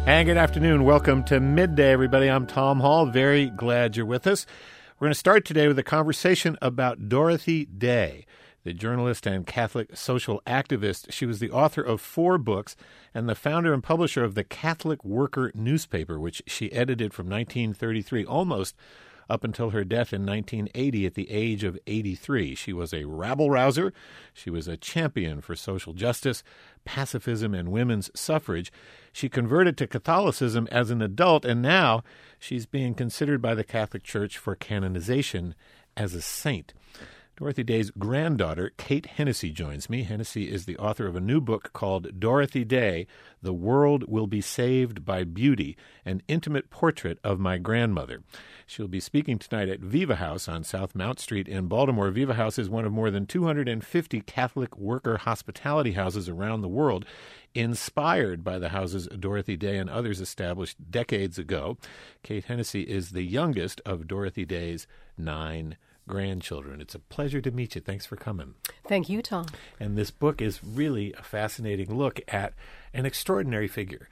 And good afternoon. Welcome to Midday, everybody. I'm Tom Hall. Very glad you're with us. We're going to start today with a conversation about Dorothy Day, the journalist and Catholic social activist. She was the author of 4 books and the founder and publisher of the Catholic Worker newspaper, which she edited from 1933 almost up until her death in 1980 at the age of 83. She was a rabble-rouser. She was a champion for social justice, pacifism, and women's suffrage. She converted to Catholicism as an adult, and now she's being considered by the Catholic Church for canonization as a saint. Dorothy Day's granddaughter, Kate Hennessy, joins me. Hennessy is the author of a new book called Dorothy Day, The World Will Be Saved by Beauty, an intimate portrait of my grandmother. She'll be speaking tonight at Viva House on South Mount Street in Baltimore. Viva House is one of more than 250 Catholic worker hospitality houses around the world, inspired by the houses Dorothy Day and others established decades ago. Kate Hennessy is the youngest of Dorothy Day's 9 grandchildren. It's a pleasure to meet you. Thanks for coming. Thank you, Tom. And this book is really a fascinating look at an extraordinary figure.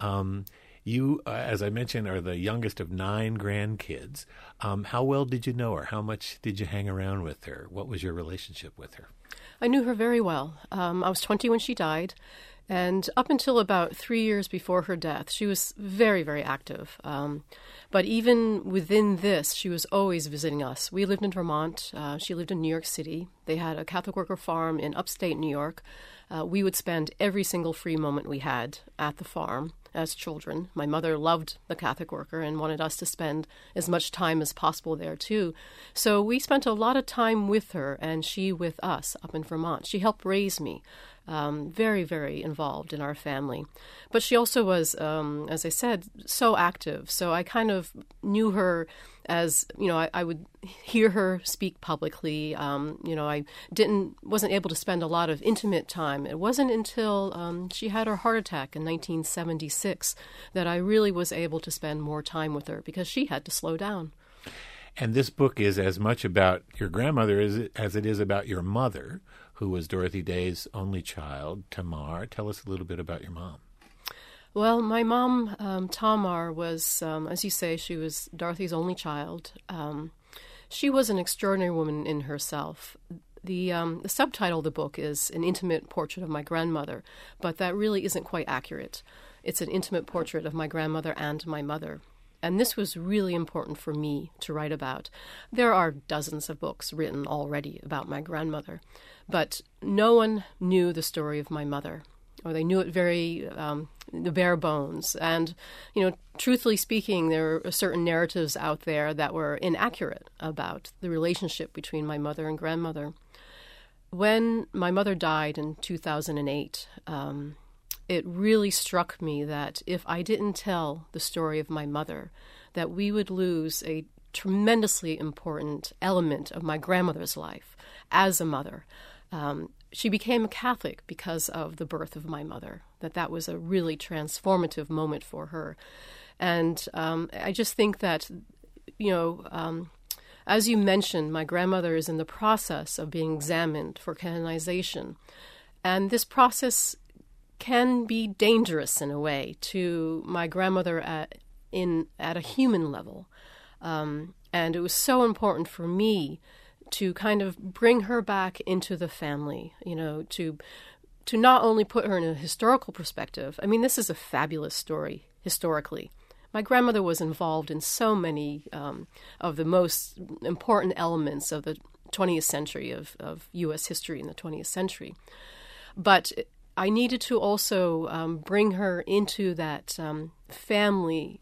You, as I mentioned, are the youngest of 9 grandkids. How well did you know her? How much did you hang around with her? What was your relationship with her? I knew her very well. I was 20 when she died, and up until about 3 years before her death, she was very, very active. But even within this, she was always visiting us. We lived in Vermont. She lived in New York City. They had a Catholic worker farm in upstate New York. We would spend every single free moment we had at the farm as children. My mother loved the Catholic worker and wanted us to spend as much time as possible there, too. So we spent a lot of time with her, and she with us up in Vermont. She helped raise me. Very, very involved in our family. But she also was, as I said, so active. So I kind of knew her as, I would hear her speak publicly. I wasn't able to spend a lot of intimate time. It wasn't until she had her heart attack in 1976 that I really was able to spend more time with her because she had to slow down. And this book is as much about your grandmother as it is about your mother, who was Dorothy Day's only child, Tamar. Tell us a little bit about your mom. Well, my mom, Tamar, was, as you say, she was Dorothy's only child. She was an extraordinary woman in herself. The subtitle of the book is An Intimate Portrait of My Grandmother, but that really isn't quite accurate. It's an intimate portrait of my grandmother and my mother. And this was really important for me to write about. There are dozens of books written already about my grandmother, but no one knew the story of my mother, or they knew it very, the bare bones. And, truthfully speaking, there are certain narratives out there that were inaccurate about the relationship between my mother and grandmother. When my mother died in 2008, it really struck me that if I didn't tell the story of my mother, that we would lose a tremendously important element of my grandmother's life as a mother. She became a Catholic because of the birth of my mother, that was a really transformative moment for her. And I just think that, as you mentioned, my grandmother is in the process of being examined for canonization. And this process can be dangerous in a way to my grandmother at a human level. And it was so important for me to kind of bring her back into the family, to not only put her in a historical perspective. I mean, this is a fabulous story historically. My grandmother was involved in so many of the most important elements of the 20th century, of U.S. history in the 20th century. But I needed to also bring her into that family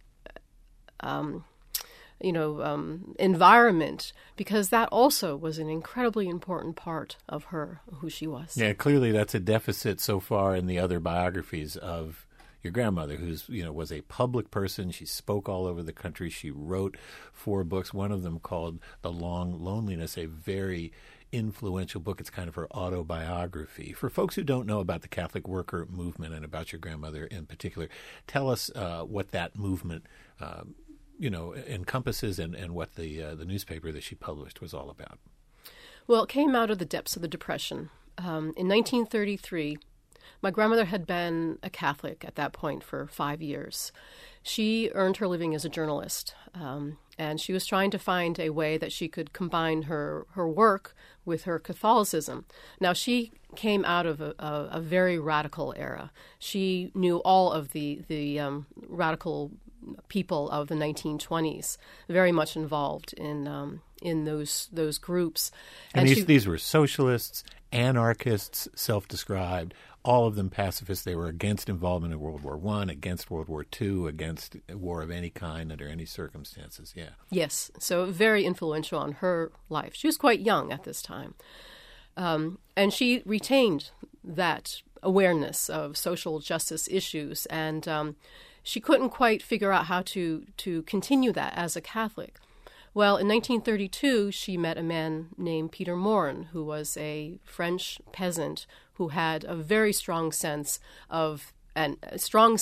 environment, because that also was an incredibly important part of her, who she was. Yeah, clearly that's a deficit so far in the other biographies of your grandmother, who's, was a public person. She spoke all over the country. She wrote 4 books, one of them called The Long Loneliness, a very influential book. It's kind of her autobiography. For folks who don't know about the Catholic worker movement and about your grandmother in particular, tell us what that movement encompasses and what the newspaper that she published was all about. Well, it came out of the depths of the Depression. In 1933, My grandmother had been a Catholic at that point for 5 years. She earned her living as a journalist, and she was trying to find a way that she could combine her work with her Catholicism. Now, she came out of a very radical era. She knew all of the radical people of the 1920s, very much involved in those groups. And these were socialists, anarchists, self-described, all of them pacifists. They were against involvement in World War I, against World War II, against war of any kind under any circumstances, yeah. Yes, so very influential on her life. She was quite young at this time. And she retained that awareness of social justice issues, and she couldn't quite figure out how to continue that as a Catholic. Well, in 1932, she met a man named Peter Morin, who was a French peasant who had a very strong sense and strong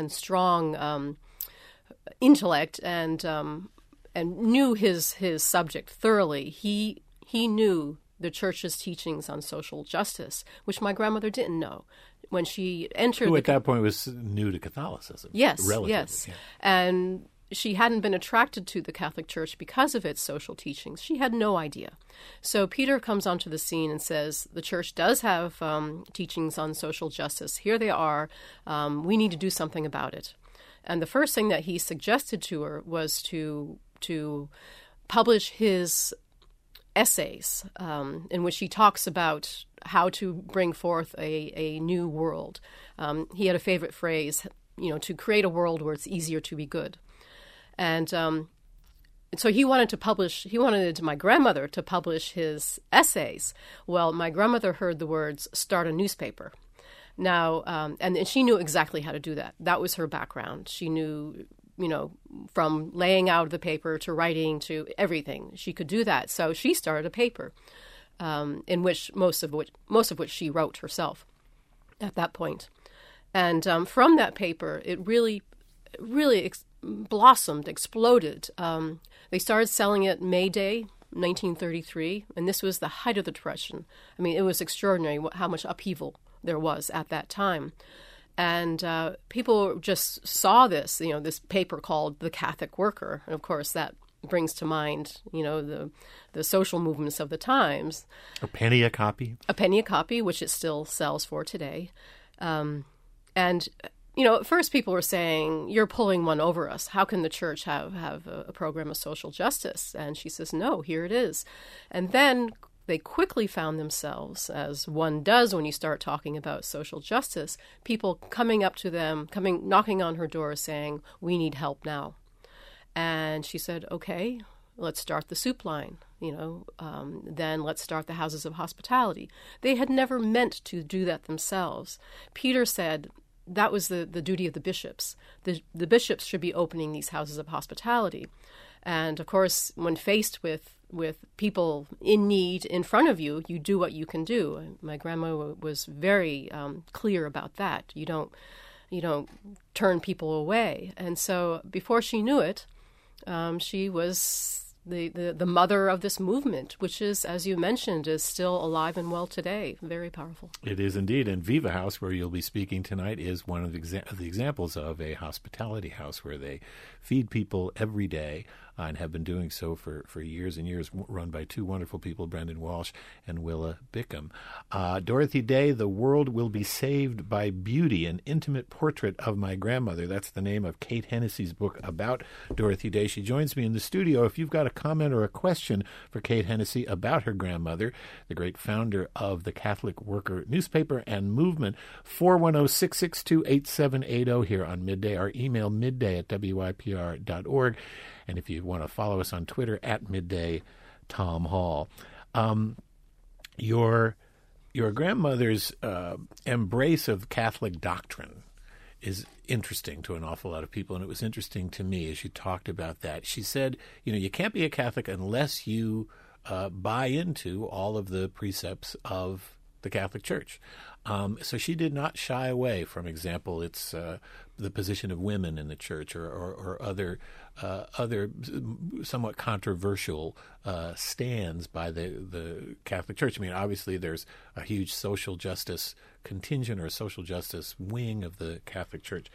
intellect and knew his subject thoroughly. He knew the church's teachings on social justice, which my grandmother didn't know. When she entered, who at that point was new to Catholicism. Yes, relatively, yes, yeah. And she hadn't been attracted to the Catholic Church because of its social teachings. She had no idea. So Peter comes onto the scene and says, the church does have teachings on social justice. Here they are. We need to do something about it. And the first thing that he suggested to her was to publish his essays in which he talks about how to bring forth a new world. He had a favorite phrase, to create a world where it's easier to be good. And so he wanted my grandmother to publish his essays. Well, my grandmother heard the words, start a newspaper. Now, and she knew exactly how to do that. That was her background. She knew, from laying out the paper to writing to everything. She could do that. So she started a paper, in which most of which she wrote herself at that point. And from that paper, it really blossomed, exploded. They started selling it May Day, 1933, and this was the height of the Depression. I mean, it was extraordinary how much upheaval there was at that time. And people just saw this, this paper called The Catholic Worker. And of course, that brings to mind, the social movements of the times. A penny a copy. A penny a copy, which it still sells for today. And at first people were saying, you're pulling one over us. How can the church have a program of social justice? And she says, no, here it is. And then they quickly found themselves, as one does when you start talking about social justice, people coming up to them, knocking on her door saying, we need help now. And she said, okay, let's start the soup line. Then let's start the houses of hospitality. They had never meant to do that themselves. Peter said, that was the duty of the bishops. The bishops should be opening these houses of hospitality. And, of course, when faced with people in need in front of you, you do what you can do. My grandma was very clear about that. You don't turn people away. And so before she knew it, she was the mother of this movement, which is, as you mentioned, is still alive and well today. Very powerful. It is indeed. And Viva House, where you'll be speaking tonight, is one of the examples of a hospitality house where they feed people every day and have been doing so for years and years, run by two wonderful people, Brendan Walsh and Willa Bickham. Dorothy Day, The World Will Be Saved by Beauty, an intimate portrait of my grandmother. That's the name of Kate Hennessy's book about Dorothy Day. She joins me in the studio. If you've got a comment or a question for Kate Hennessy about her grandmother, the great founder of the Catholic Worker newspaper and movement, 410-662-8780 here on Midday. Our email, midday@wypr.org. And if you want to follow us on Twitter, @Midday Tom Hall. Your grandmother's embrace of Catholic doctrine is interesting to an awful lot of people, and it was interesting to me as she talked about that. She said, you can't be a Catholic unless you buy into all of the precepts of the Catholic Church. So she did not shy away from, example, it's the position of women in the church or other somewhat controversial stands by the Catholic Church. I mean, obviously there's a huge social justice contingent or social justice wing of the Catholic Church.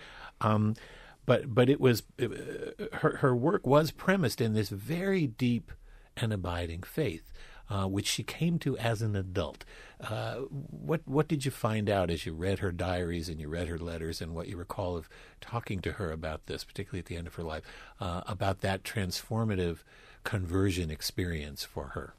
But it was her work was premised in this very deep and abiding faith, which she came to as an adult. What did you find out as you read her diaries and you read her letters, and what you recall of talking to her about this, particularly at the end of her life, about that transformative conversion experience for her?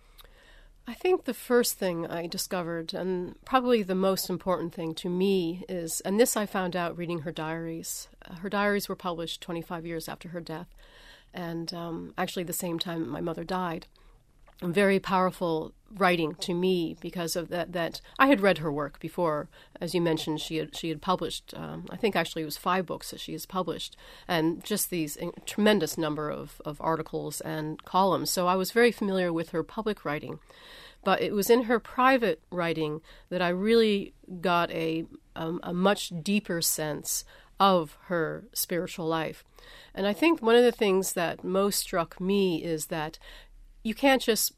I think the first thing I discovered, and probably the most important thing to me, is, and this I found out reading her diaries. Her diaries were published 25 years after her death, and actually the same time my mother died. Very powerful writing to me because of that I had read her work before. As you mentioned, she had published, I think actually it was 5 books that she has published, and just these tremendous number of articles and columns. So I was very familiar with her public writing. But it was in her private writing that I really got a much deeper sense of her spiritual life. And I think one of the things that most struck me is that you can't just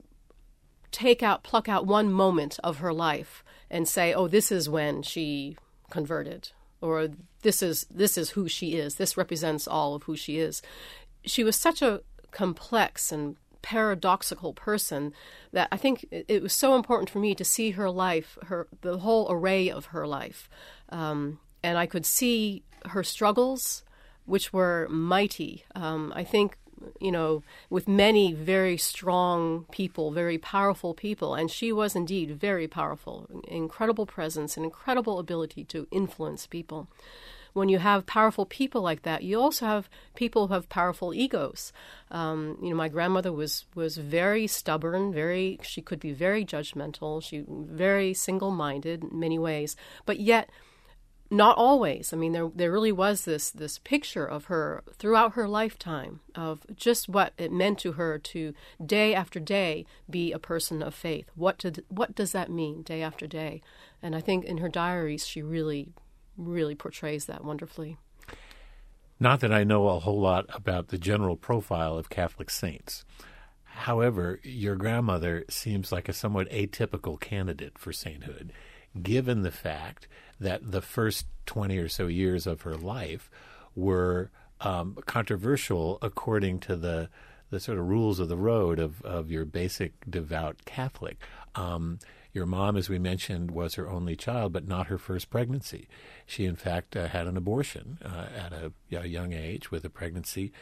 pluck out one moment of her life and say, oh, this is when she converted, or this is who she is. This represents all of who she is. She was such a complex and paradoxical person that I think it was so important for me to see her life, the whole array of her life. And I could see her struggles, which were mighty. I think, with many very strong people, very powerful people, and she was indeed very powerful, incredible presence, and incredible ability to influence people. When you have powerful people like that, you also have people who have powerful egos. My grandmother was very stubborn, she could be very judgmental, she very single-minded in many ways, but yet not always. I mean, there really was this picture of her throughout her lifetime of just what it meant to her to day after day be a person of faith. What does that mean, day after day? And I think in her diaries, she really portrays that wonderfully. Not that I know a whole lot about the general profile of Catholic saints. However, your grandmother seems like a somewhat atypical candidate for sainthood, given the fact that the first 20 or so years of her life were controversial according to the sort of rules of the road of your basic devout Catholic. Your mom, as we mentioned, was her only child, but not her first pregnancy. She, in fact, had an abortion at a young age with a pregnancy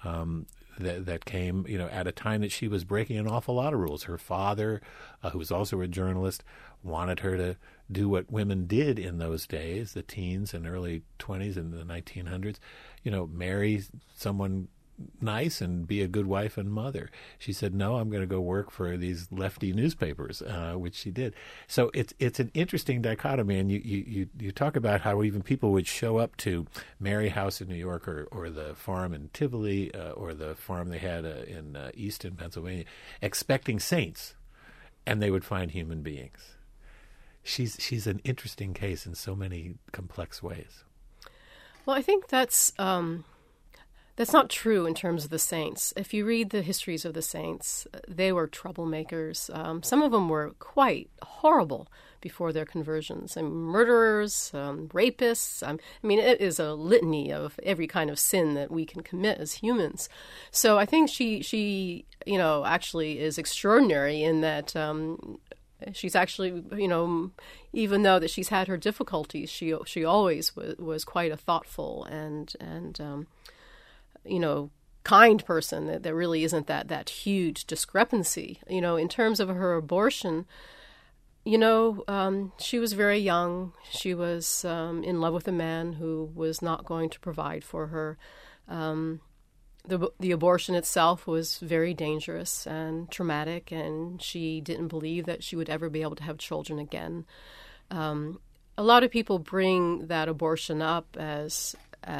that came, at a time that she was breaking an awful lot of rules. Her father, who was also a journalist, wanted her to do what women did in those days, the teens and early 20s in the 1900s, marry someone nice and be a good wife and mother. She said, no, I'm going to go work for these lefty newspapers, which she did. So it's an interesting dichotomy, and you talk about how even people would show up to Mary House in New York or the farm in Tivoli or the farm they had in Easton, Pennsylvania, expecting saints, and they would find human beings. She's an interesting case in so many complex ways. Well, I think that's not true in terms of the saints. If you read the histories of the saints, they were troublemakers. Some of them were quite horrible before their conversions. Murderers, rapists. It is a litany of every kind of sin that we can commit as humans. So I think she actually is extraordinary in that she's actually, even though that she's had her difficulties, she always was quite a thoughtful and kind person. There really isn't that huge discrepancy. In terms of her abortion, she was very young. She was in love with a man who was not going to provide for her. The abortion itself was very dangerous and traumatic, and she didn't believe that she would ever be able to have children again. A lot of people bring that abortion up as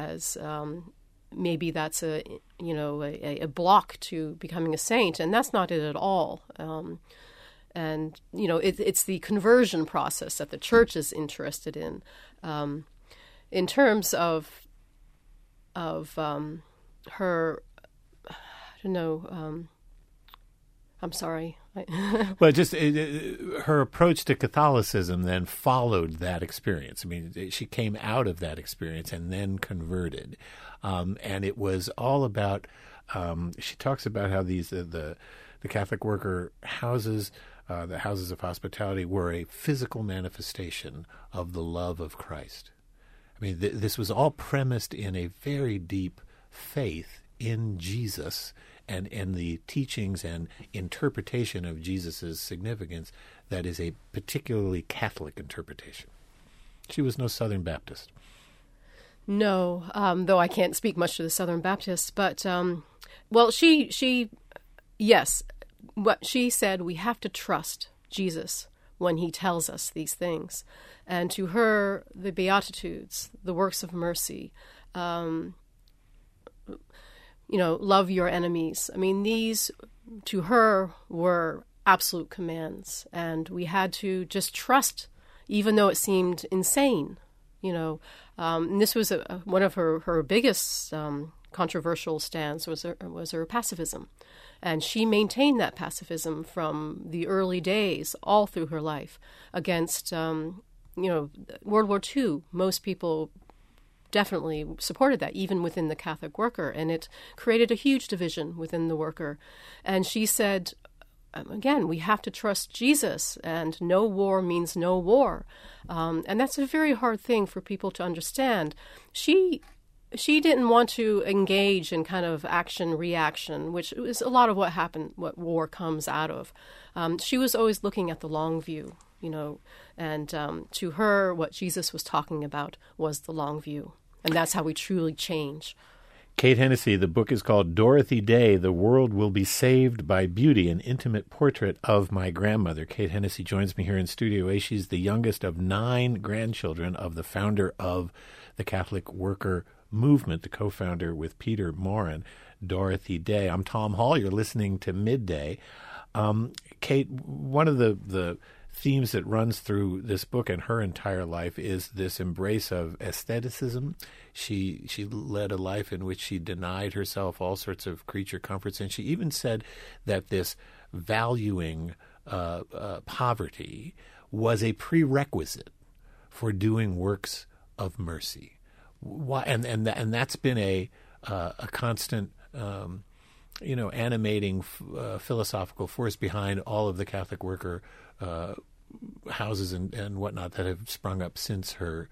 maybe that's a block to becoming a saint, and that's not it at all. It's the conversion process that the church is interested in. In terms of her, I'm sorry, Well, just her approach to Catholicism then followed that experience. I mean, she came out of that experience and then converted, and it was all about. She talks about how these the Catholic worker houses, the houses of hospitality, were a physical manifestation of the love of Christ. I mean, this was all premised in a very deep faith in Jesus and the teachings and interpretation of Jesus' significance that is a particularly Catholic interpretation. She was no Southern Baptist. No, though I can't speak much to the Southern Baptists, but, yes, what she said, we have to trust Jesus when he tells us these things. And to her, the Beatitudes, the works of mercy, love your enemies. I mean, these, to her, were absolute commands. And we had to just trust, even though it seemed insane, And this was one of her biggest controversial stands was her pacifism. And she maintained that pacifism from the early days all through her life against, World War II. Most people definitely supported that, even within the Catholic worker, and it created a huge division within the worker. And she said, again, we have to trust Jesus, and no war means no war. And that's a very hard thing for people to understand. She didn't want to engage in kind of action-reaction, which is a lot of what happened, what war comes out of. She was always looking at the long view, and to her, what Jesus was talking about was the long view. And that's how we truly change. Kate Hennessy, the book is called Dorothy Day, The World Will Be Saved by Beauty, an intimate portrait of my grandmother. Kate Hennessy joins me here in Studio A. She's the youngest of 9 grandchildren of the founder of the Catholic Worker Movement, the co-founder with Peter Maurin, Dorothy Day. I'm Tom Hall. You're listening to Midday. Kate, one of the themes that runs through this book and her entire life is this embrace of aestheticism. She led a life in which she denied herself all sorts of creature comforts, and she even said that this valuing poverty was a prerequisite for doing works of mercy. Why? And that's been a constant animating philosophical force behind all of the Catholic worker houses and whatnot that have sprung up since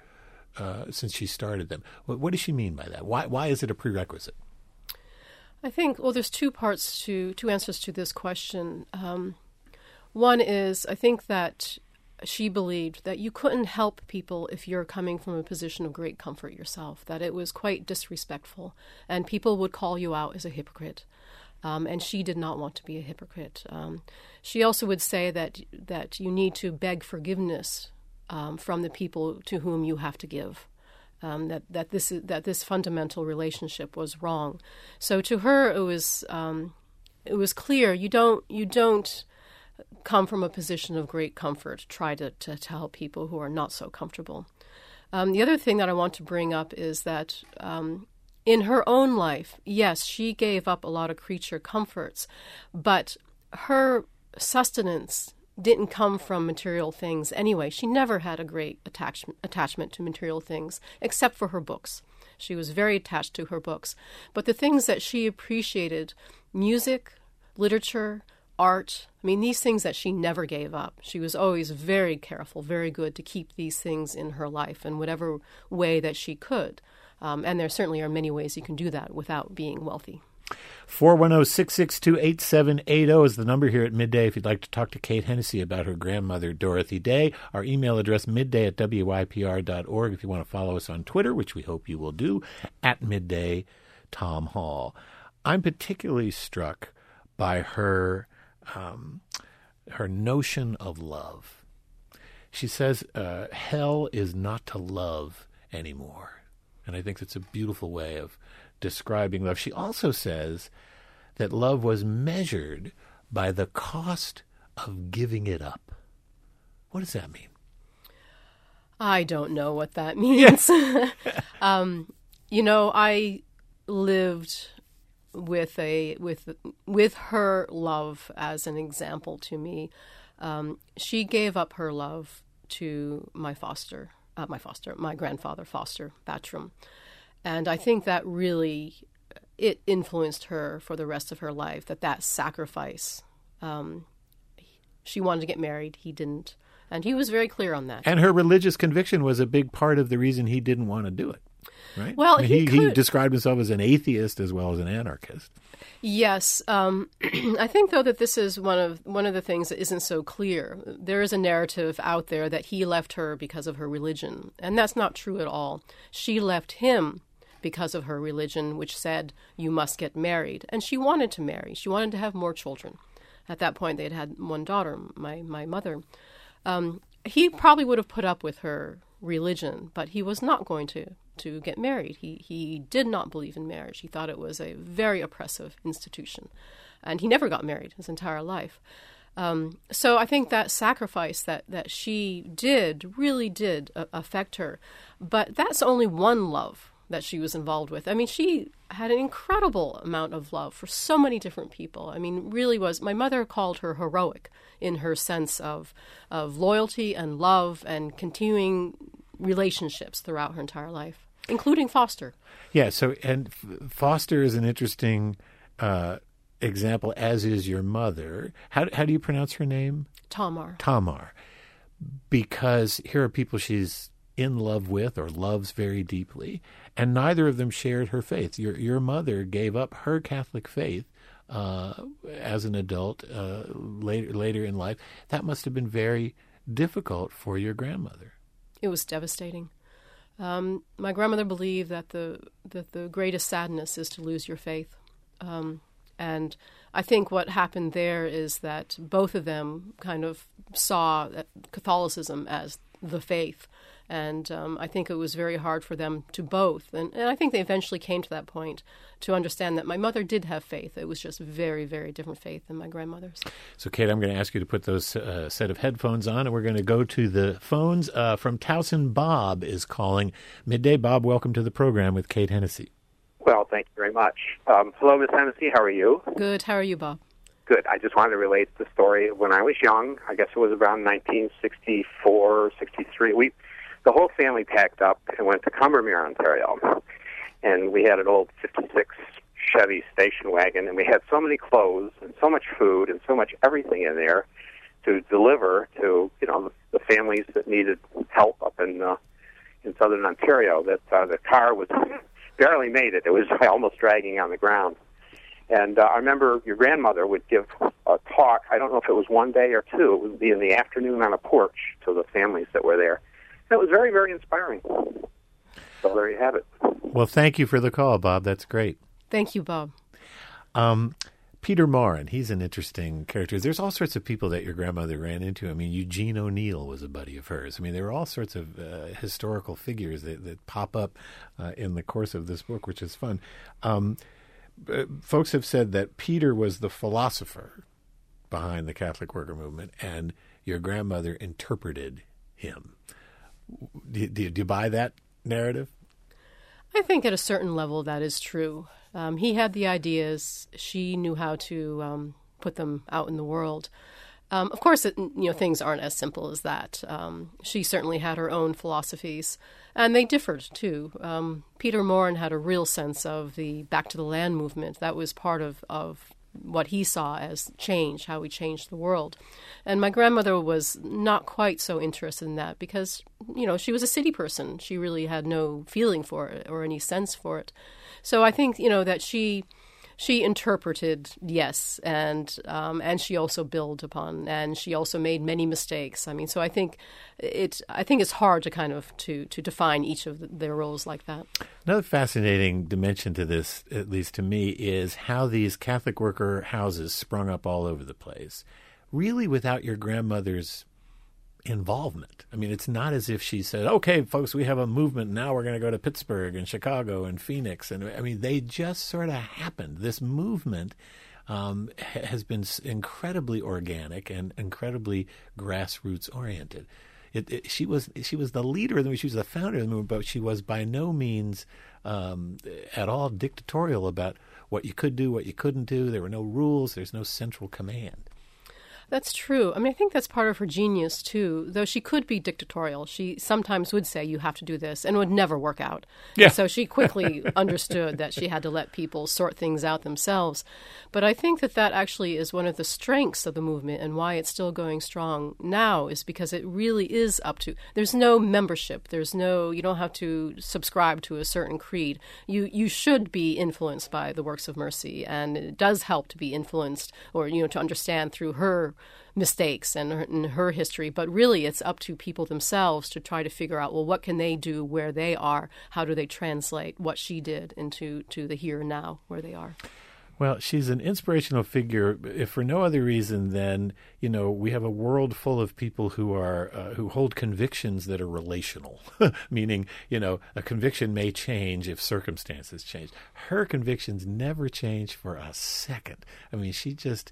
she started them. What does she mean by that? Why is it a prerequisite? I think, there's two answers to this question. One is, I think that she believed that you couldn't help people if you're coming from a position of great comfort yourself, that it was quite disrespectful, and people would call you out as a hypocrite. And she did not want to be a hypocrite. She also would say that you need to beg forgiveness from the people to whom you have to give. That this fundamental relationship was wrong. So to her, it was clear you don't come from a position of great comfort. Try to help people who are not so comfortable. The other thing that I want to bring up is that. In her own life, yes, she gave up a lot of creature comforts, but her sustenance didn't come from material things anyway. She never had a great attachment to material things, except for her books. She was very attached to her books. But the things that she appreciated, music, literature, art, these things that she never gave up. She was always very careful, very good to keep these things in her life in whatever way that she could. And there certainly are many ways you can do that without being wealthy. 410-662-8780 is the number here at Midday if you'd like to talk to Kate Hennessy about her grandmother, Dorothy Day. Our email address, midday@wypr.org. If you want to follow us on Twitter, which we hope you will do, @Midday Tom Hall. I'm particularly struck by her notion of love. She says hell is not to love anymore. And I think that's a beautiful way of describing love. She also says that love was measured by the cost of giving it up. What does that mean? I don't know what that means. I lived with her love as an example to me. She gave up her love to my grandfather, Foster Batchram. And I think that really, it influenced her for the rest of her life, that sacrifice. She wanted to get married. He didn't. And he was very clear on that. And her religious conviction was a big part of the reason he didn't want to do it, right? Well, he described himself as an atheist as well as an anarchist. Yes. I think, though, that this is one of the things that isn't so clear. There is a narrative out there that he left her because of her religion, and that's not true at all. She left him because of her religion, which said, you must get married. And she wanted to marry. She wanted to have more children. At that point, they had one daughter, my mother. He probably would have put up with her religion, but he was not going to get married. He did not believe in marriage. He thought it was a very oppressive institution. And he never got married his entire life. So I think that sacrifice that she really did affect her. But that's only one love that she was involved with. I mean, she had an incredible amount of love for so many different people. I mean, really was. My mother called her heroic in her sense of loyalty and love and continuing relationships throughout her entire life, including Foster. Yeah, so, and Foster is an interesting example, as is your mother. How do you pronounce her name? Tamar. Tamar. Because here are people she's in love with or loves very deeply, and neither of them shared her faith. Your mother gave up her Catholic faith as an adult later in life. That must have been very difficult for your grandmother. It was devastating. My grandmother believed that the greatest sadness is to lose your faith. And I think what happened there is that both of them kind of saw Catholicism as the faith. And I think it was very hard for them to both. And I think they eventually came to that point to understand that my mother did have faith. It was just very, very different faith than my grandmother's. So, Kate, I'm going to ask you to put those set of headphones on, and we're going to go to the phones. From Towson, Bob is calling. Midday, Bob, welcome to the program with Kate Hennessy. Well, thank you very much. Hello, Ms. Hennessy. How are you? Good. How are you, Bob? Good. I just wanted to relate the story. When I was young, I guess it was around 1964, 63, the whole family packed up and went to Combermere, Ontario. And we had an old 56 Chevy station wagon, and we had so many clothes and so much food and so much everything in there to deliver to, the families that needed help up in southern Ontario, that the car was barely made it. It was almost dragging on the ground. And I remember your grandmother would give a talk. I don't know if it was one day or two. It would be in the afternoon on a porch to the families that were there. It was very, very inspiring. So there you have it. Well, thank you for the call, Bob. That's great. Thank you, Bob. Peter Morin, he's an interesting character. There's all sorts of people that your grandmother ran into. I mean, Eugene O'Neill was a buddy of hers. I mean, there were all sorts of historical figures that pop up in the course of this book, which is fun. Folks have said that Peter was the philosopher behind the Catholic worker movement, and your grandmother interpreted him. Do you buy that narrative? I think at a certain level that is true. He had the ideas. She knew how to put them out in the world. Of course, things aren't as simple as that. She certainly had her own philosophies, and they differed, too. Peter Morin had a real sense of the Back to the Land movement. That was part of what he saw as change, how we changed the world. And my grandmother was not quite so interested in that because, she was a city person. She really had no feeling for it or any sense for it. So I think, that she interpreted, yes, and she also built upon, and she also made many mistakes. I mean, so I think it's hard to kind of to define each of their roles like that. Another fascinating dimension to this, at least to me, is how these Catholic worker houses sprung up all over the place, really without your grandmother's involvement. I mean, it's not as if she said, okay, folks, we have a movement. Now we're going to go to Pittsburgh and Chicago and Phoenix. And I mean, they just sort of happened. This movement has been incredibly organic and incredibly grassroots oriented. she was the leader of the movement. She was the founder of the movement, but she was by no means at all dictatorial about what you could do, what you couldn't do. There were no rules. There's no central command. That's true. I mean, I think that's part of her genius, too. Though she could be dictatorial, she sometimes would say, you have to do this, and it would never work out. Yeah. So she quickly understood that she had to let people sort things out themselves. But I think that actually is one of the strengths of the movement, and why it's still going strong now is because it really is up to, there's no membership. You don't have to subscribe to a certain creed. You should be influenced by the works of Mercy, and it does help to be influenced or, to understand through her mistakes and her history, but really it's up to people themselves to try to figure out, well, what can they do where they are? How do they translate what she did into the here and now where they are? Well, she's an inspirational figure, if for no other reason than, we have a world full of people who are who hold convictions that are relational, meaning, a conviction may change if circumstances change. Her convictions never change for a second. I mean, she just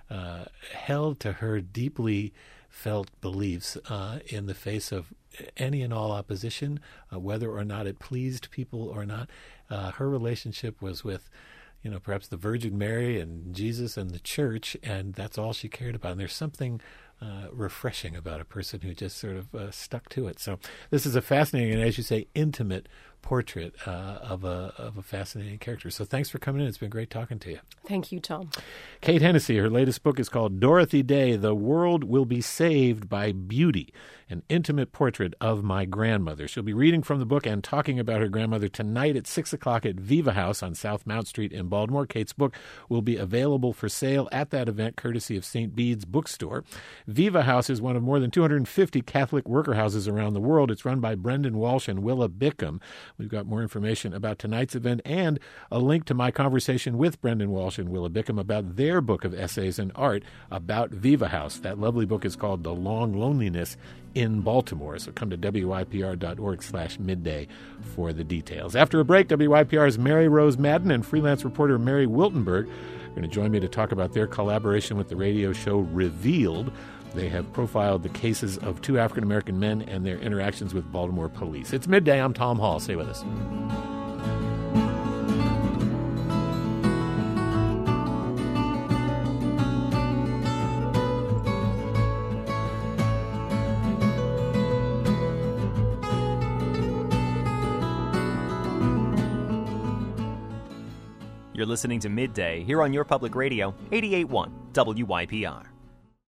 held to her deeply felt beliefs in the face of any and all opposition, whether or not it pleased people or not. Her relationship was with, perhaps the Virgin Mary and Jesus and the church, and that's all she cared about. And there's something refreshing about a person who just sort of stuck to it. So this is a fascinating and, as you say, intimate portrait of a fascinating character. So thanks for coming in. It's been great talking to you. Thank you, Tom. Kate Hennessy, her latest book is called Dorothy Day, The World Will Be Saved by Beauty, an intimate portrait of my grandmother. She'll be reading from the book and talking about her grandmother tonight at 6 o'clock at Viva House on South Mount Street in Baltimore. Kate's book will be available for sale at that event, courtesy of St. Bede's Bookstore. Viva House is one of more than 250 Catholic worker houses around the world. It's run by Brendan Walsh and Willa Bickham. We've got more information about tonight's event and a link to my conversation with Brendan Walsh and Willa Bickham about their book of essays and art about Viva House. That lovely book is called The Long Loneliness in Baltimore. So come to wypr.org/midday for the details. After a break, WYPR's Mary Rose Madden and freelance reporter Mary Wiltenberg are going to join me to talk about their collaboration with the radio show Revealed. They have profiled the cases of 2 African-American men and their interactions with Baltimore police. It's midday. I'm Tom Hall. Stay with us. You're listening to Midday here on your public radio, 88.1 WYPR.